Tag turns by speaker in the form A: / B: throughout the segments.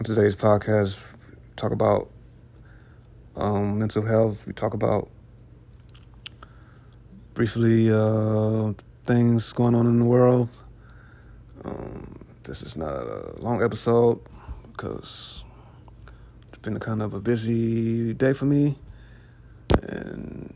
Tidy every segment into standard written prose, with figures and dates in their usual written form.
A: Today's podcast, talk about mental health. We talk about briefly things going on in the world. This is not a long episode because it's been kind of a busy day for me, and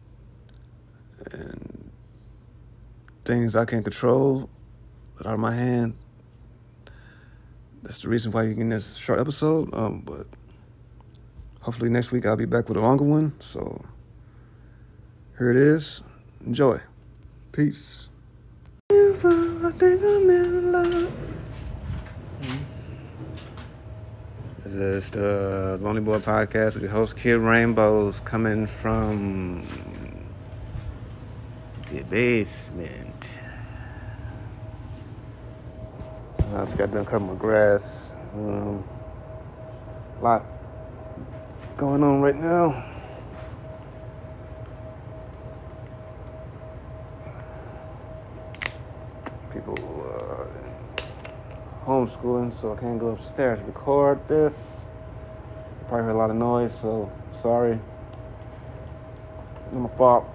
A: things I can't control that are out of my hand. That's the reason why you're getting this short episode. But hopefully next week I'll be back with a longer one. So here it is. Enjoy. Peace. I think I'm in love. This is the Lonely Boy Podcast with your host, Kid Rainbows, coming from the basement. I just got done cutting my grass. A lot going on right now. People homeschooling, so I can't go upstairs to record this. You probably heard a lot of noise, so sorry. It's my fault.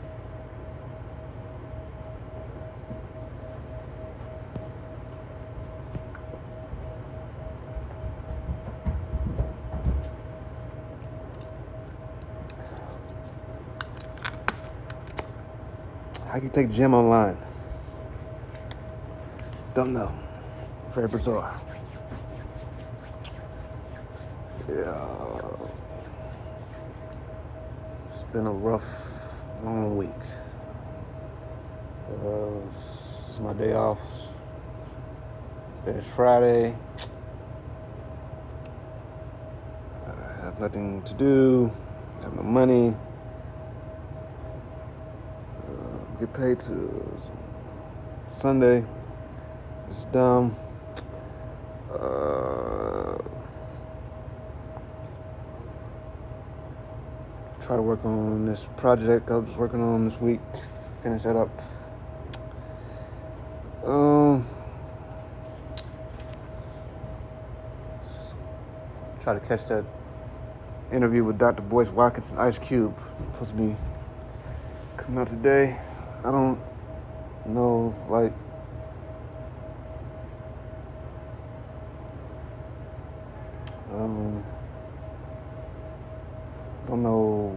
A: How can you take gym online? Don't know. It's very bizarre. Yeah. It's been a rough, long week. It's my day off. It's Friday. I have nothing to do. I have no money. Get paid to Sunday. It's dumb. Try to work on this project I was working on this week. Finish that up. Try to catch that interview with Dr. Boyce Watkins and Ice Cube. Supposed to be coming out today. I don't know, don't know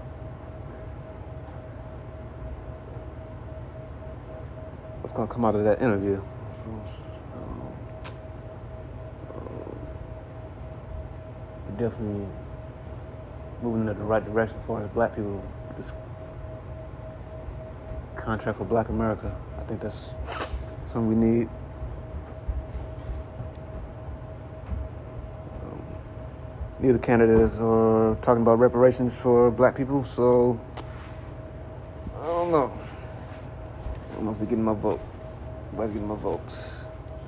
A: what's gonna come out of that interview. We're definitely moving in the right direction for us black people. This contract for Black America, I think that's something we need. Neither candidates are talking about reparations for black people, so I don't know. I don't know if we're getting my vote. Nobody's getting my votes.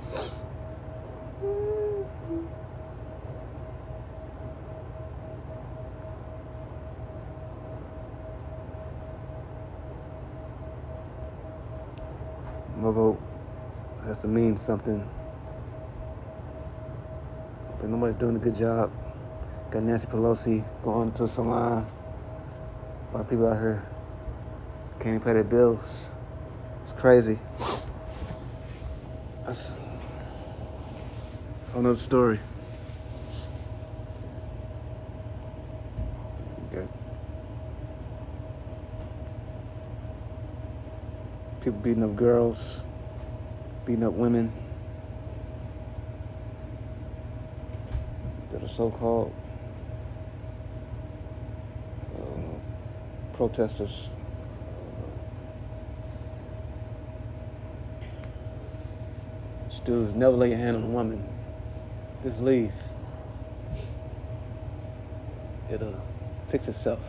A: My vote has to mean something. But nobody's doing a good job. Got Nancy Pelosi going to some line. A lot of people out here can't even pay their bills. It's crazy. That's another story. Okay. People beating up girls, beating up women that are so-called protesters. Dudes, never lay your hand on a woman. Just leave. It'll fix itself.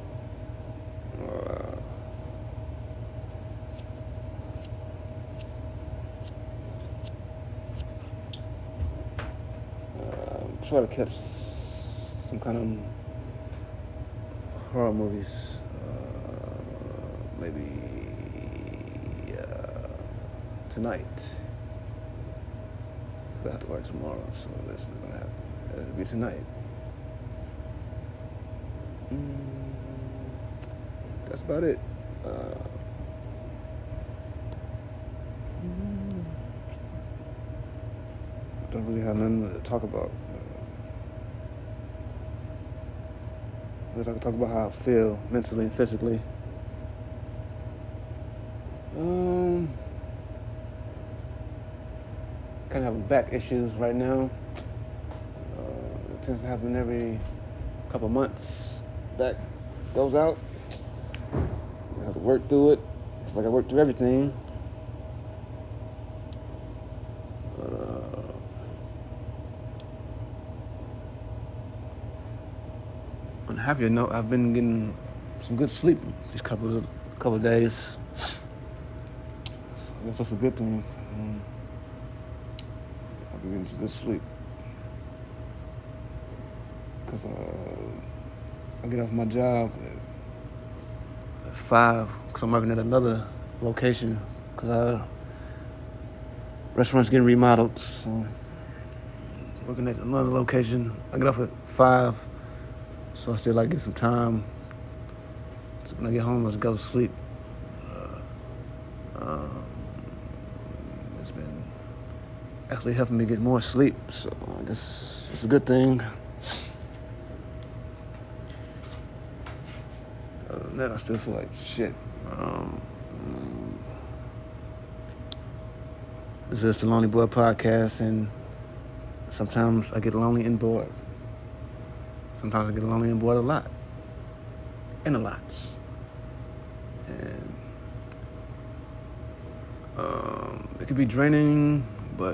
A: Try to catch some kind of horror movies. Maybe tonight. I have to work tomorrow, so that's not gonna happen. It'll be tonight. That's about it. Don't really have nothing to talk about. I can talk about how I feel mentally and physically. Kind of having back issues right now. It tends to happen every couple months. Back goes out. I have to work through it. It's like I work through everything. But on a happier note, I've been getting some good sleep these couple of days. So I guess that's a good thing. I've been getting some good sleep. Because I get off my job at 5 because I'm working at another location because restaurant's getting remodeled. So working at another location. I get off at 5, so I still like get some time. So when I get home, I just go to sleep. It's been actually helping me get more sleep, so I guess it's a good thing. Other than that, I still feel like shit. This is the Lonely Boy Podcast, and sometimes I get lonely and bored. Sometimes I get lonely and bored a lot. And a lot. And it could be draining, but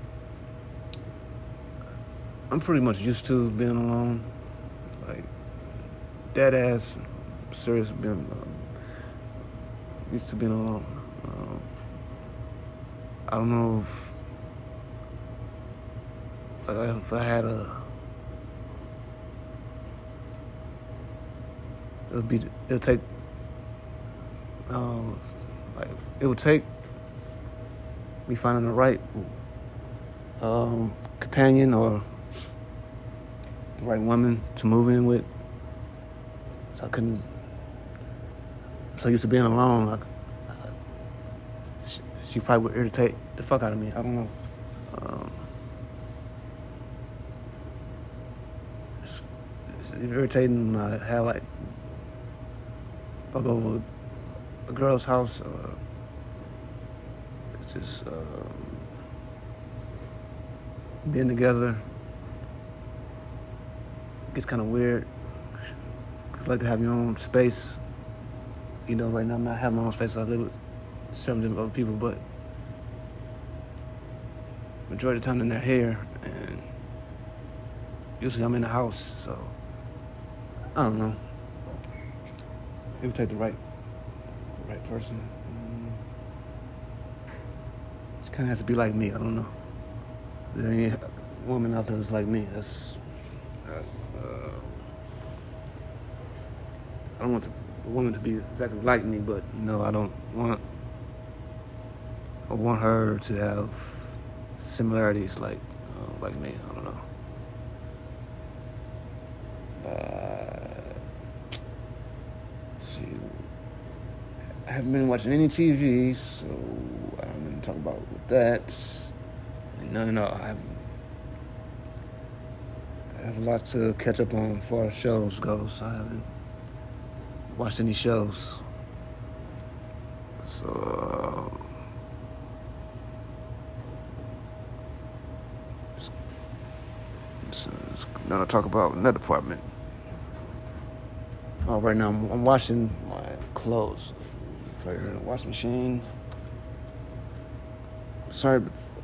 A: I'm pretty much used to being alone. Like, dead ass, serious, being used to being alone. I don't know if I had it would take me finding the right companion or the right woman to move in with. So I'm so used to being alone. She probably would irritate the fuck out of me. I don't know. It's irritating when I have if I go over a girl's house, it's just being together. It gets kind of weird. I like to have your own space. You know, right now I'm not having my own space. So I live with several different other people, but majority of the time they're here, and usually I'm in the house, so I don't know. It would take the right person. She kind of has to be like me. I don't know. Is there any woman out there that's like me? I don't want the woman to be exactly like me, but I don't want. I want her to have similarities like me. I don't know. I haven't been watching any TV, so I don't even talk about with that. No, I have a lot to catch up on as far as shows goes. I haven't watched any shows, so now to talk about another department. Right now I'm washing my clothes right here in the washing machine. Sorry.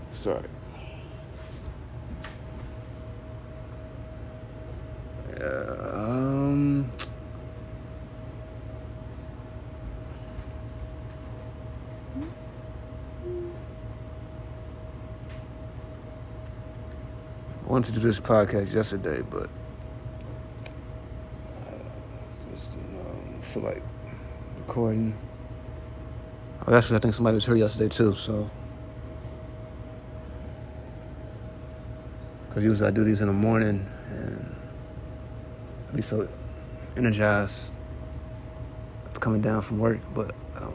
A: I wanted to do this podcast yesterday, but just didn't feel like recording. Actually, I think somebody was here yesterday too, so Because usually I do these in the morning, and I be so energized after coming down from work, but I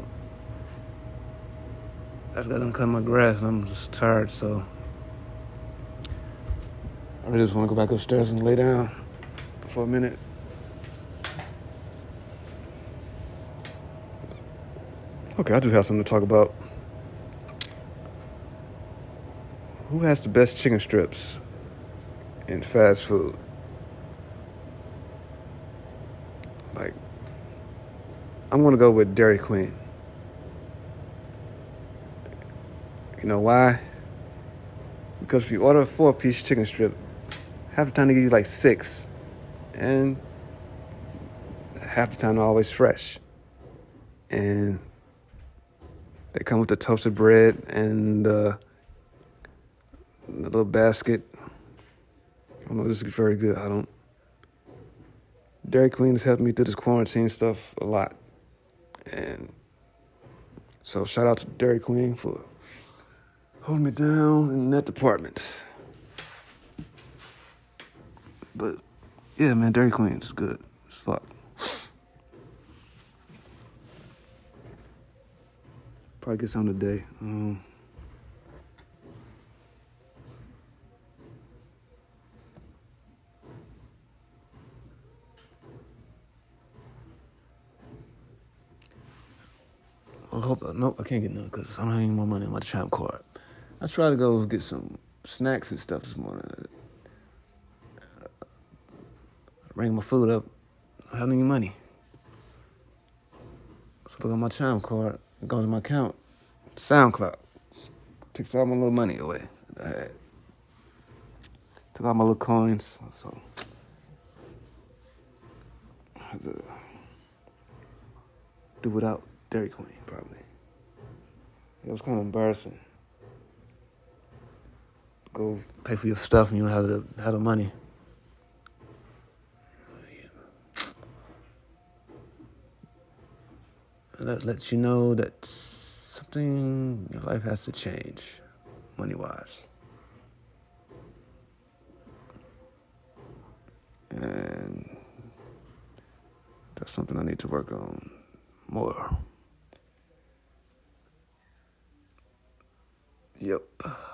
A: just got done cutting my grass, and I'm just tired, so I really just want to go back upstairs and lay down for a minute. Okay, I do have something to talk about. Who has the best chicken strips in fast food? Like, I'm going to go with Dairy Queen. You know why? Because if you order a 4-piece chicken strip, half the time they give you like 6. And half the time they're always fresh. And they come with the toasted bread and the little basket. I don't know, this is very good. Dairy Queen has helped me through this quarantine stuff a lot. And so shout out to Dairy Queen for holding me down in that department. But yeah, man, Dairy Queen's good as fuck. Probably get some today. Nope, I can't get none because I don't have any more money on my Chime card. I tried to go get some snacks and stuff this morning. Rang my food up. I don't have any money. So look at my Chime card. Go to my account. SoundCloud. Takes all my little money away that I had. Took all my little coins. So I had to do without Dairy Queen, probably. It was kind of embarrassing. Go pay for your stuff and you don't have the money. That lets you know that something in your life has to change, money-wise. And that's something I need to work on more. Yep.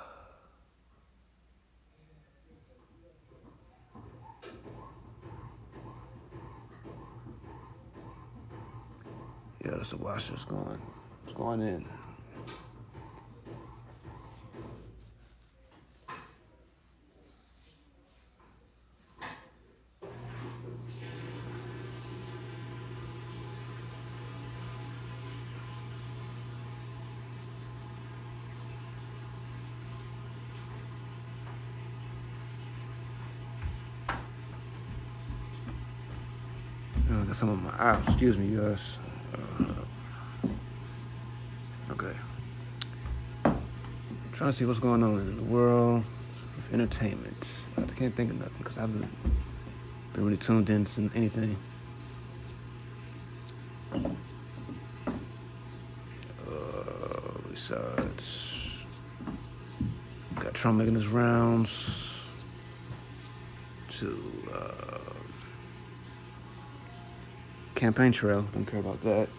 A: Yeah, that's the washer. It's going in. I got some of my eye. Excuse me, guys. Okay. Trying to see what's going on in the world of entertainment. I can't think of nothing because I've been really tuned into anything. Besides, got Trump making his rounds to campaign trail. Don't care about that.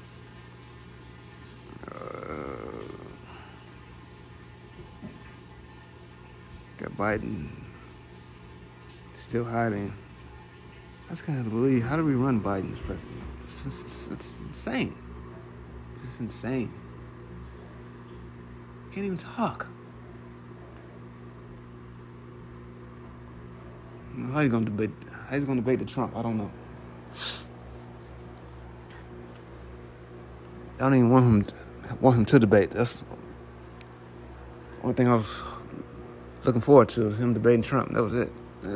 A: Got Biden still hiding. I just can't believe, how do we run Biden as president? It's insane. It's insane. Can't even talk. How you gonna debate? How you gonna debate the Trump? I don't know. I don't even want him to debate. That's the only thing I was looking forward to, him debating Trump. That was it.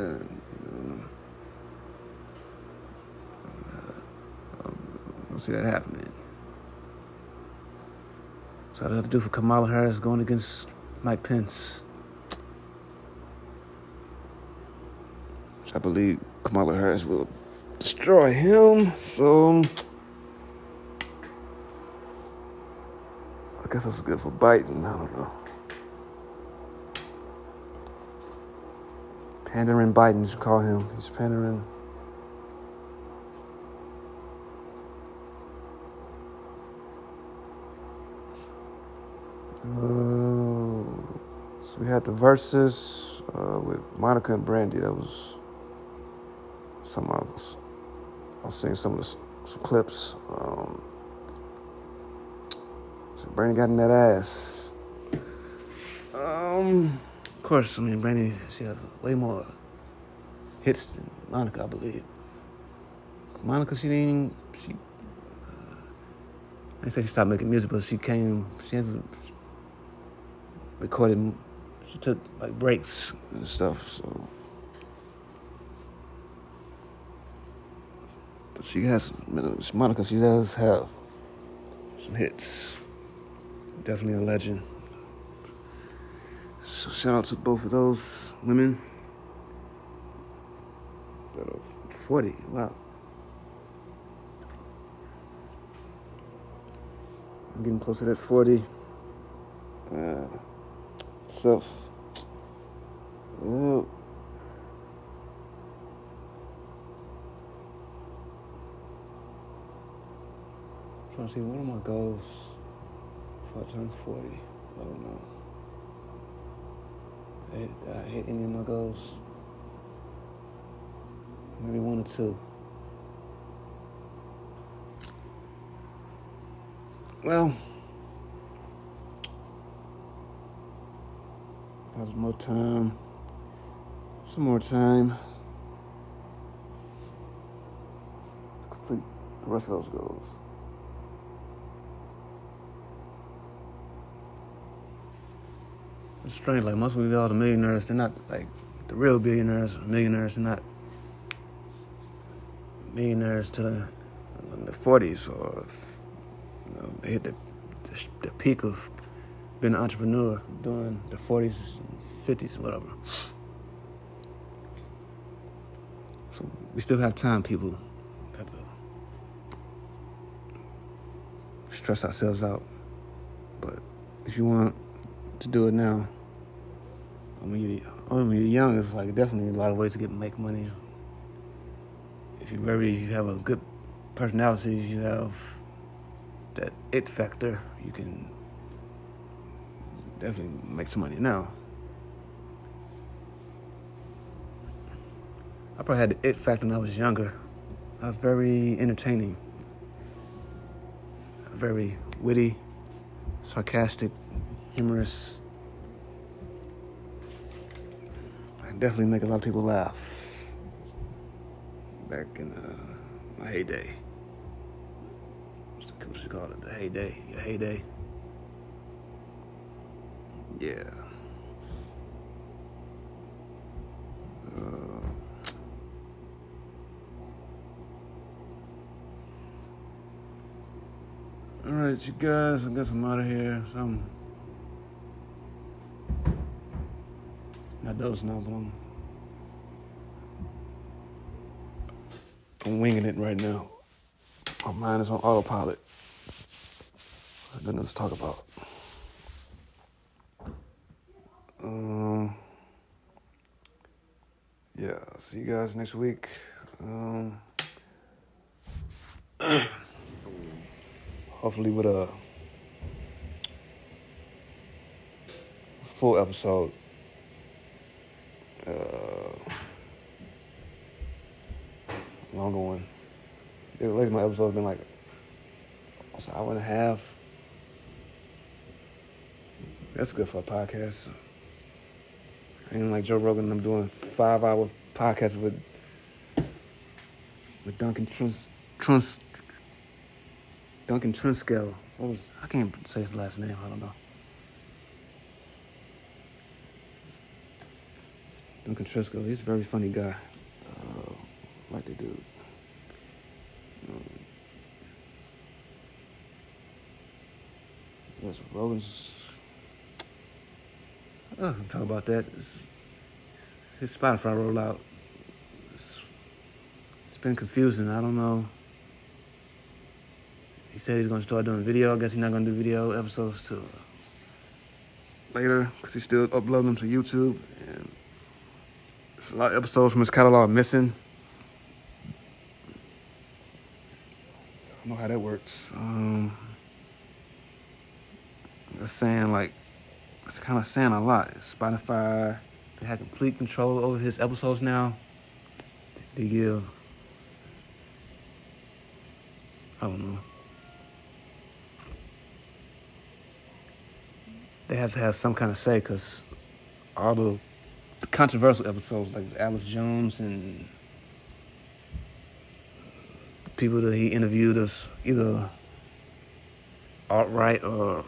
A: Don't see that happening. So I have to do for Kamala Harris going against Mike Pence. Which I believe Kamala Harris will destroy him. So I guess that's good for Biden. I don't know. Pandering Biden, you should call him. He's pandering. So we had the verses with Monica and Brandy. That was some others. I'll sing some clips. So Brandy got in that ass. Of course, I mean, Brandy, she has way more hits than Monica, I believe. Monica, I say she stopped making music, but she had recorded, she took like breaks and stuff, so. But Monica, she does have some hits. Definitely a legend. So shout out to both of those women that are 40. Wow. I'm getting close to that 40. Self. Trying to see what are my goals before I turn 40. I don't know. Did I hit any of my goals? Maybe one or two. Well, there's more time. Some more time to complete the rest of those goals. It's strange, like most of all the millionaires, they're not like the real billionaires or millionaires, they're not millionaires till in the 40s or they hit the peak of being an entrepreneur during the 40s, 50s, whatever. So we still have time, people. Have to stress ourselves out. But if you want to do it now, when you're young, it's like definitely a lot of ways to make money. If you have a good personality, you have that it factor, you can definitely make some money now. I probably had the it factor when I was younger. I was very entertaining, very witty, sarcastic, humorous. I definitely make a lot of people laugh. Back in my heyday. What you call it? The heyday. Your heyday. Yeah. Alright, you guys, I guess I'm out of here. So I'm not dozing now, but I'm winging it right now. My mind is on autopilot. I've got nothing to talk about. Yeah, see you guys next week. Hopefully with a full episode. Longer one. Lately my episode's been like almost an hour and a half. That's good for a podcast. I ain't like Joe Rogan. I'm doing 5-hour podcasts with Duncan Trunscale. I can't say his last name. I don't know. Duncan Trunscale. He's a very funny guy. Like the dude. Yes, Rogan's. I'm talking about that. His Spotify rollout. It's been confusing. I don't know. He said he's going to start doing video. I guess he's not going to do video episodes till later because he's still uploading them to YouTube. And a lot of episodes from his catalog missing. I don't know how that works. It's kind of saying a lot. Spotify, they have complete control over his episodes now. They give, I don't know. They have to have some kind of say, because all the controversial episodes, like Alex Jones and the people that he interviewed, as either alt-right or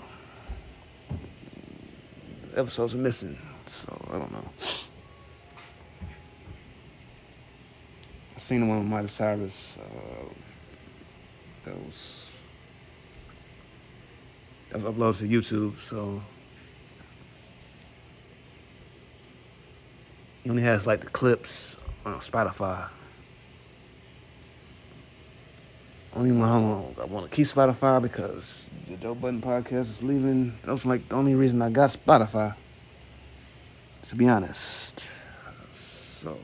A: episodes are missing. So I don't know. I seen the one with Miley Cyrus. That was uploaded to YouTube. So he only has like the clips on Spotify. I don't even know how long I want to keep Spotify, because the Joe Budden podcast is leaving. That was like the only reason I got Spotify, to be honest. So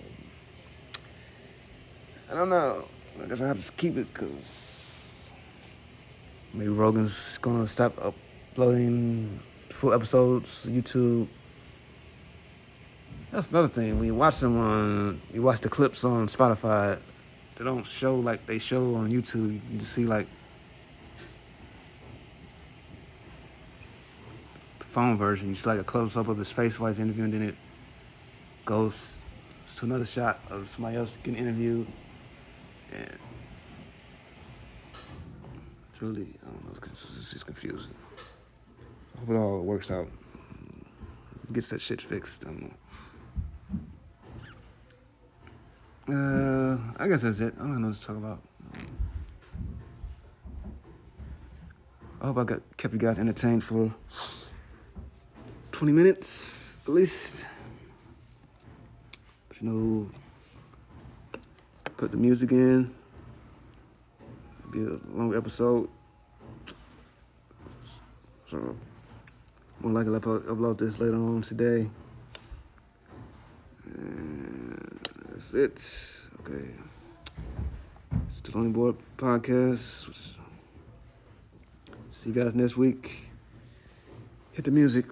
A: I don't know. I guess I have to keep it, because maybe Rogan's gonna stop uploading full episodes to YouTube. That's another thing. When you watch you watch the clips on Spotify, they don't show like they show on YouTube. You just see like the phone version. You see like a close up of his face while he's interviewing, then it goes to another shot of somebody else getting interviewed. And it's really, I don't know, it's just confusing. I hope it all works out. Gets that shit fixed. I don't know. I guess that's it. I don't know what to talk about. I hope I kept you guys entertained for 20 minutes at least. You know, put the music in. It'll be a long episode. So more likely I'll upload this later on today. And that's it. Okay. It's the Lonely Boy Podcast. See you guys next week. Hit the music.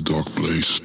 B: dark place.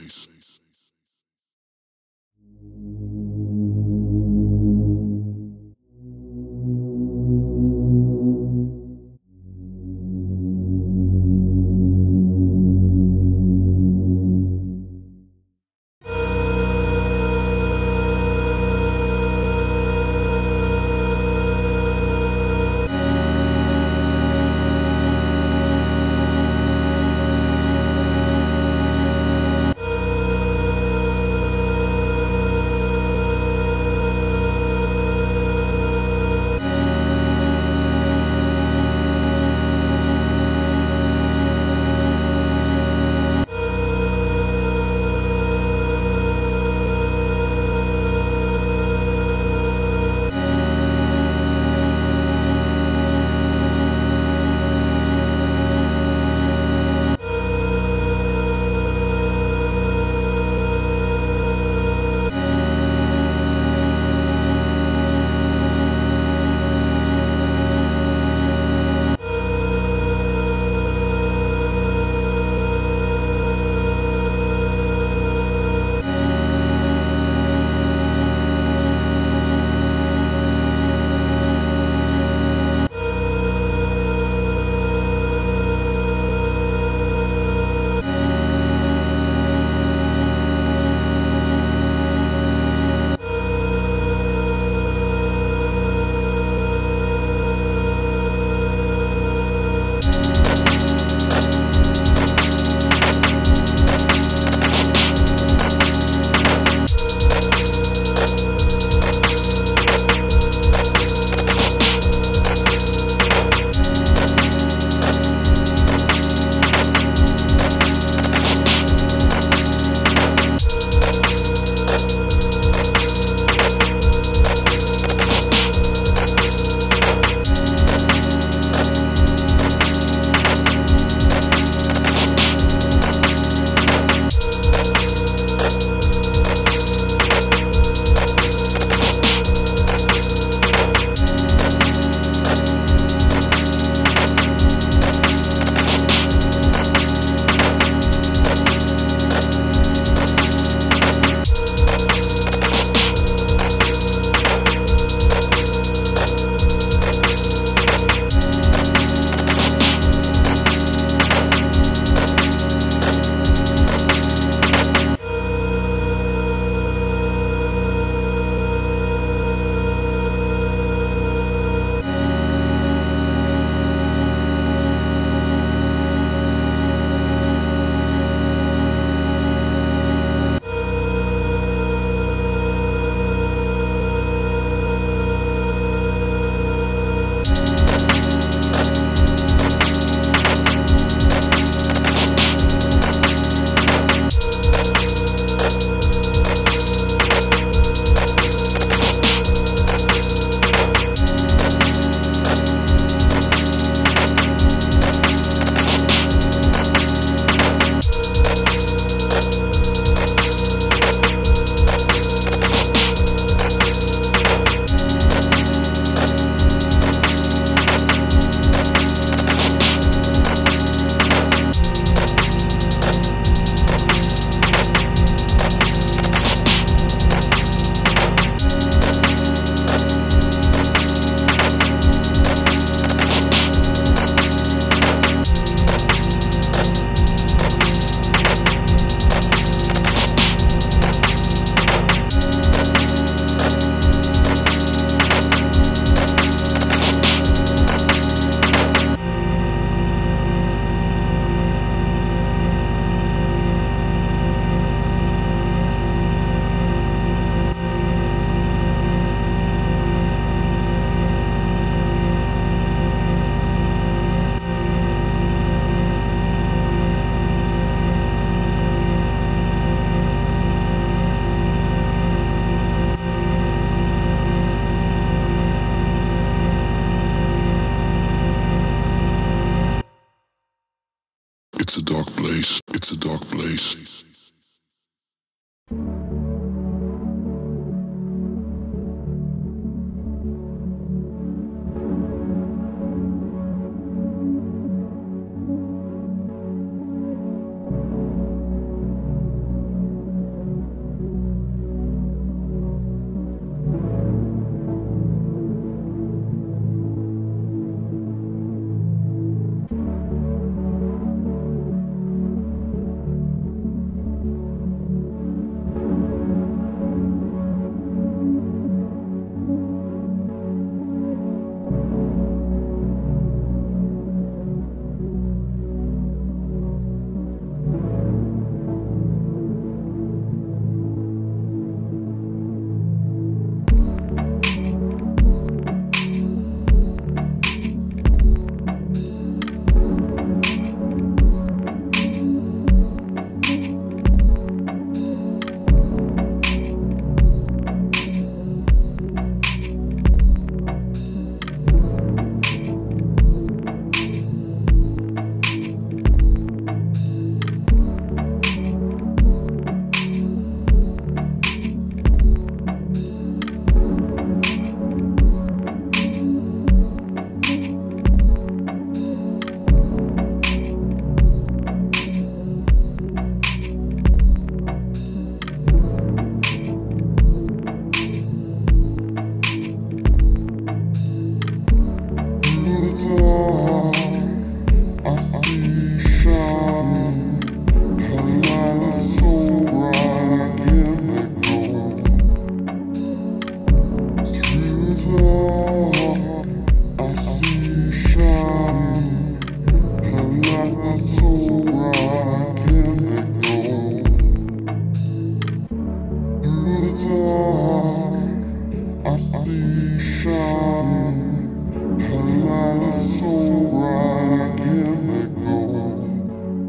B: I see shining, her light is so bright I can't let go.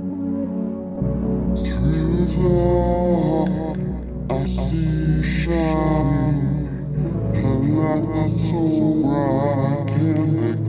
B: Through the dark, I see shining, her light is so bright I can't let go.